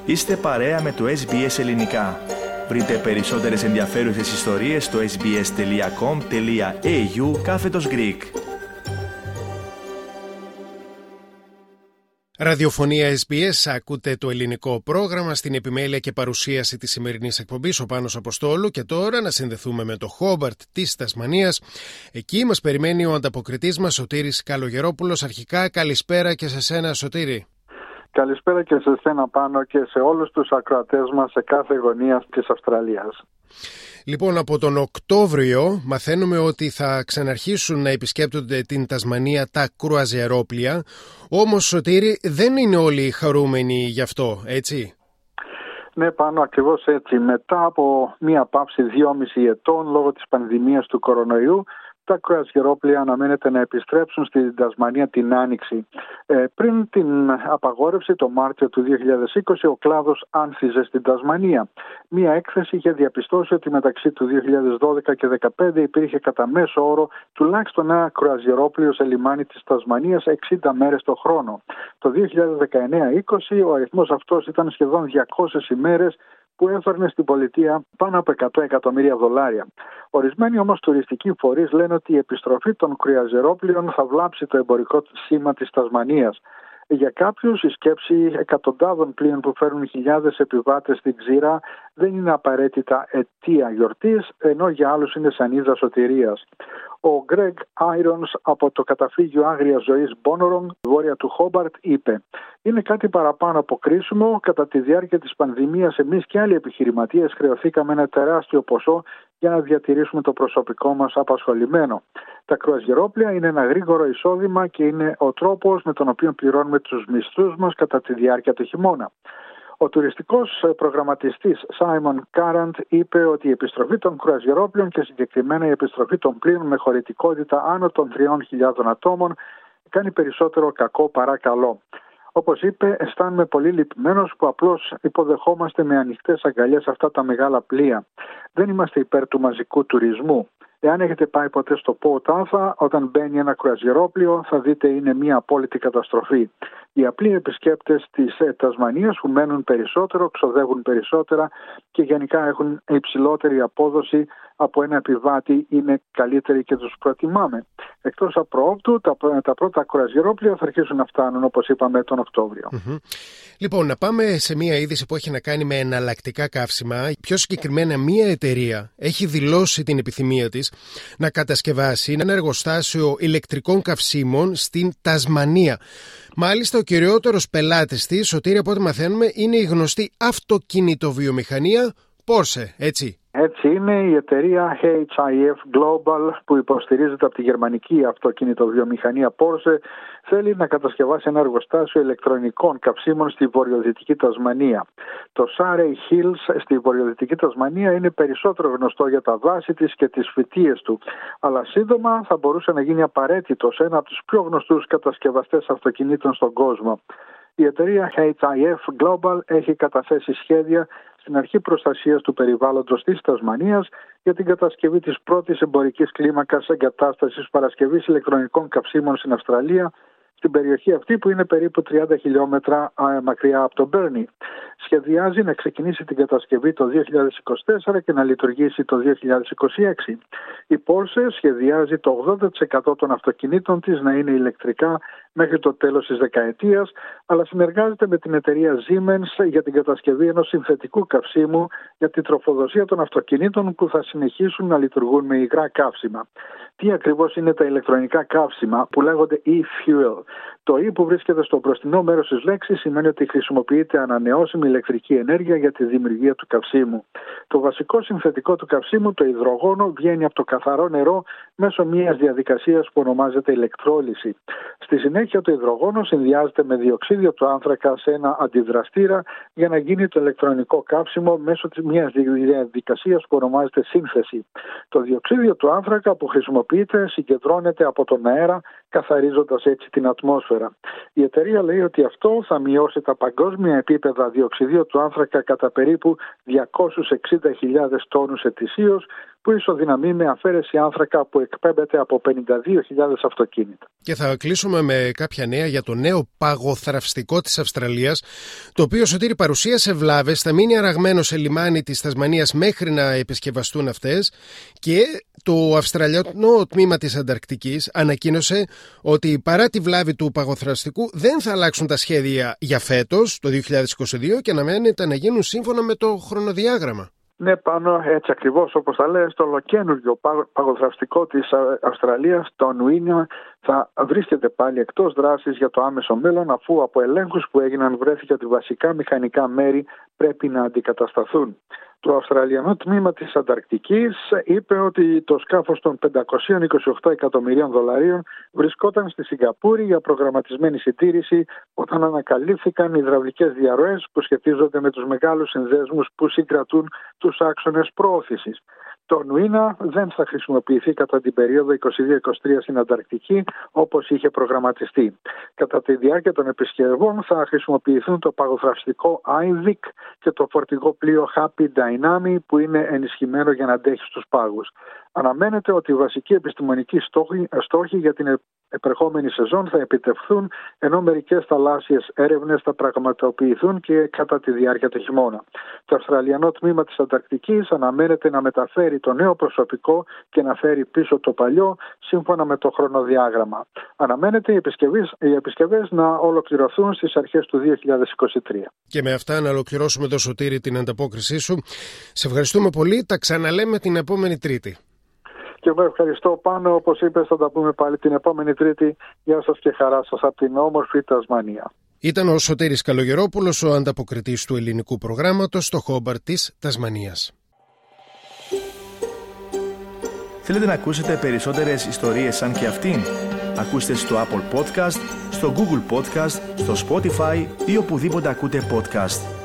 Είστε παρέα με το SBS Ελληνικά. Βρείτε περισσότερες ενδιαφέρουσες ιστορίες στο sbs.com.au/Greek. Ραδιοφωνία SBS, ακούτε το ελληνικό πρόγραμμα στην επιμέλεια και παρουσίαση της σημερινής εκπομπής, ο Πάνος Αποστόλου. Και τώρα να συνδεθούμε με το Χόμπαρτ της Τασμανίας. Εκεί μας περιμένει ο ανταποκριτής μας, Σωτήρης Καλογερόπουλος. Αρχικά καλησπέρα και σε σένα, Σωτήρη. Καλησπέρα και σε σένα, Πάνο, και σε όλους τους ακροατές μας σε κάθε γωνία της Αυστραλίας. Λοιπόν, από τον Οκτώβριο μαθαίνουμε ότι θα ξαναρχίσουν να επισκέπτονται την Τασμανία τα κρουαζιερόπλια. Όμως, Σωτήρη, δεν είναι όλοι χαρούμενοι γι' αυτό, έτσι? Ναι, Πάνο, ακριβώς έτσι. Μετά από μία παύση 2,5 ετών λόγω της πανδημίας του κορονοϊού, τα κρουαζιερόπλια αναμένεται να επιστρέψουν στην Τασμανία την Άνοιξη. Πριν την απαγόρευση το Μάρτιο του 2020, ο κλάδος άνθιζε στην Τασμανία. Μία έκθεση είχε διαπιστώσει ότι μεταξύ του 2012 και 2015 υπήρχε κατά μέσο όρο τουλάχιστον ένα κρουαζιερόπλιο σε λιμάνι της Τασμανίας 60 μέρες το χρόνο. Το 2019-20 ο αριθμός αυτός ήταν σχεδόν 200 ημέρες, που έφερνε στην πολιτεία πάνω από $100 εκατομμύρια. Ορισμένοι όμως τουριστικοί φορείς λένε ότι η επιστροφή των κρουαζιερόπλιων θα βλάψει το εμπορικό σήμα της Τασμανίας. Για κάποιους η σκέψη εκατοντάδων πλοίων που φέρνουν χιλιάδες επιβάτες στην ξηρά δεν είναι απαραίτητα αιτία γιορτής, ενώ για άλλους είναι σανίδα σωτηρίας. Ο Greg Irons από το καταφύγιο άγριας ζωής Bonorong, βόρεια του Χόμπαρτ, είπε: «Είναι κάτι παραπάνω από κρίσιμο. Κατά τη διάρκεια της πανδημίας εμείς και άλλοι επιχειρηματίες χρεωθήκαμε ένα τεράστιο ποσό για να διατηρήσουμε το προσωπικό μας απασχολημένο. Τα κρουαζιερόπλια είναι ένα γρήγορο εισόδημα και είναι ο τρόπος με τον οποίο πληρώνουμε τους μισθούς μας κατά τη διάρκεια του χειμώνα». Ο τουριστικός προγραμματιστής Simon Carant είπε ότι η επιστροφή των κρουαζιερόπλων και συγκεκριμένα η επιστροφή των πλοίων με χωρητικότητα άνω των 3.000 ατόμων κάνει περισσότερο κακό παρά καλό. Όπως είπε, αισθάνομαι πολύ λυπημένος που απλώς υποδεχόμαστε με ανοιχτές αγκαλιές αυτά τα μεγάλα πλοία. Δεν είμαστε υπέρ του μαζικού τουρισμού. Εάν έχετε πάει ποτέ στο Port Arthur, όταν μπαίνει ένα κρουαζιερόπλιο θα δείτε είναι μια απόλυτη καταστροφή. Οι απλοί επισκέπτες της Τασμανίας που μένουν περισσότερο, ξοδεύουν περισσότερα και γενικά έχουν υψηλότερη απόδοση από ένα επιβάτη, είναι καλύτεροι και τους προτιμάμε. Εκτός απροόπτου, τα πρώτα κρουαζιερόπλια θα αρχίσουν να φτάνουν, όπως είπαμε, τον Οκτώβριο. Λοιπόν, να πάμε σε μια είδηση που έχει να κάνει με εναλλακτικά καύσιμα. Πιο συγκεκριμένα, μια εταιρεία έχει δηλώσει την επιθυμία της να κατασκευάσει ένα εργοστάσιο ηλεκτρικών καυσίμων στην Τασμανία. Μάλιστα, ο κυριότερος πελάτης της, Σωτήρη, από ό,τι μαθαίνουμε, είναι η γνωστή αυτοκινητοβιομηχανία Porsche, έτσι? Έτσι είναι. Η εταιρεία HIF Global, που υποστηρίζεται από τη γερμανική αυτοκινητοβιομηχανία Porsche, θέλει να κατασκευάσει ένα εργοστάσιο ηλεκτρονικών καυσίμων στη βορειοδυτική Τασμανία. Το Surrey Hills στη βορειοδυτική Τασμανία είναι περισσότερο γνωστό για τα δάση της και τις φυτίες του, αλλά σύντομα θα μπορούσε να γίνει απαραίτητο σε ένα από τους πιο γνωστούς κατασκευαστές αυτοκινήτων στον κόσμο. Η εταιρεία HIF Global έχει καταθέσει σχέδια στην αρχή προστασίας του περιβάλλοντος της Τασμανίας για την κατασκευή της πρώτης εμπορικής κλίμακας εγκατάστασης παρασκευής ηλεκτρονικών καυσίμων στην Αυστραλία, στην περιοχή αυτή που είναι περίπου 30 χιλιόμετρα μακριά από τον Μπέρνι. Σχεδιάζει να ξεκινήσει την κατασκευή το 2024 και να λειτουργήσει το 2026. Η Porsche σχεδιάζει το 80% των αυτοκινήτων της να είναι ηλεκτρικά μέχρι το τέλος της δεκαετίας, αλλά συνεργάζεται με την εταιρεία Siemens για την κατασκευή ενός συνθετικού καυσίμου για την τροφοδοσία των αυτοκινήτων που θα συνεχίσουν να λειτουργούν με υγρά καύσιμα. Τι ακριβώς είναι τα ηλεκτρονικά καύσιμα που λέγονται e-fuel? Το e που βρίσκεται στο μπροστινό μέρος της λέξης σημαίνει ότι χρησιμοποιείται ανανεώσιμη ηλεκτρική ενέργεια για τη δημιουργία του καυσίμου. Το βασικό συνθετικό του καυσίμου, το υδρογόνο, βγαίνει από το καθαρό νερό μέσω μιας διαδικασίας που ονομάζεται ηλεκτρόλυση. Στη συνέχεια το υδρογόνο συνδυάζεται με διοξίδιο του άνθρακα σε ένα αντιδραστήρα για να γίνει το ηλεκτρονικό καύσιμο μέσω μιας διαδικασίας που ονομάζεται σύνθεση. Το διοξίδιο του άνθρακα που χρησιμοποιείται συγκεντρώνεται από τον αέρα, καθαρίζοντας έτσι την ατμόσφαιρα. Η εταιρεία λέει ότι αυτό θα μειώσει τα παγκόσμια επίπεδα διοξιδίου του άνθρακα κατά περίπου 260.000 τόνους ετησίως, που ισοδυναμεί με αφαίρεση άνθρακα που εκπέμπεται από 52.000 αυτοκίνητα. Και θα κλείσουμε με κάποια νέα για το νέο παγοθραυστικό της Αυστραλίας, το οποίο, Σωτήρη, παρουσίασε βλάβες, θα μείνει αραγμένο σε λιμάνι της Τασμανίας μέχρι να επισκευαστούν αυτές, και το Αυστραλιανό τμήμα της Ανταρκτικής ανακοίνωσε ότι παρά τη βλάβη του παγοθραυστικού δεν θα αλλάξουν τα σχέδια για φέτος, το 2022, και αναμένεται να γίνουν σύμφωνα με το χρονοδιάγραμμα. Ναι, πάνω έτσι ακριβώς όπως τα λέει, το ολοκαίνουργιο παγοθραυστικό της Αυστραλίας, το Νουίνα, θα βρίσκεται πάλι εκτός δράσης για το άμεσο μέλλον, αφού από ελέγχους που έγιναν βρέθηκε ότι βασικά μηχανικά μέρη πρέπει να αντικατασταθούν. Το Αυστραλιανό τμήμα της Ανταρκτικής είπε ότι το σκάφος των $528 εκατομμυρίων βρισκόταν στη Σιγκαπούρη για προγραμματισμένη συντήρηση όταν ανακαλύφθηκαν υδραυλικές διαρροές που σχετίζονται με τους μεγάλους συνδέσμους που συγκρατούν τους άξονες προώθησης. Το Νουίνα δεν θα χρησιμοποιηθεί κατά την περίοδο 22-23 στην Ανταρκτική όπως είχε προγραμματιστεί. Κατά τη διάρκεια των επισκευών θα χρησιμοποιηθούν το παγοθραυστικό IVIC και το φορτηγό πλοίο Happy Dynami που είναι ενισχυμένο για να αντέχει στους πάγους. Αναμένεται ότι οι βασικοί επιστημονικοί στόχοι για την επερχόμενη σεζόν θα επιτευχθούν, ενώ μερικές θαλάσσιες έρευνες θα πραγματοποιηθούν και κατά τη διάρκεια του χειμώνα. Το Αυστραλιανό τμήμα της Ανταρκτικής αναμένεται να μεταφέρει το νέο προσωπικό και να φέρει πίσω το παλιό, σύμφωνα με το χρονοδιάγραμμα. Αναμένεται οι επισκευές να ολοκληρωθούν στις αρχές του 2023. Και με αυτά να ολοκληρώσουμε, το Σωτήρη, την ανταπόκρισή σου. Σε ευχαριστούμε πολύ. Τα ξαναλέμε την επόμενη Τρίτη. Και εγώ ευχαριστώ, Πάνο. Όπως είπες, θα τα πούμε πάλι την επόμενη Τρίτη. Γεια σας και χαρά σας από την όμορφη Τασμανία. Ήταν ο Σωτήρης Καλογερόπουλος, ο ανταποκριτής του ελληνικού προγράμματος στο Χόμπαρτ της Τασμανίας. Θέλετε να ακούσετε περισσότερες ιστορίες σαν και αυτήν? Ακούστε στο Apple Podcast, στο Google Podcast, στο Spotify ή οπουδήποτε ακούτε podcast.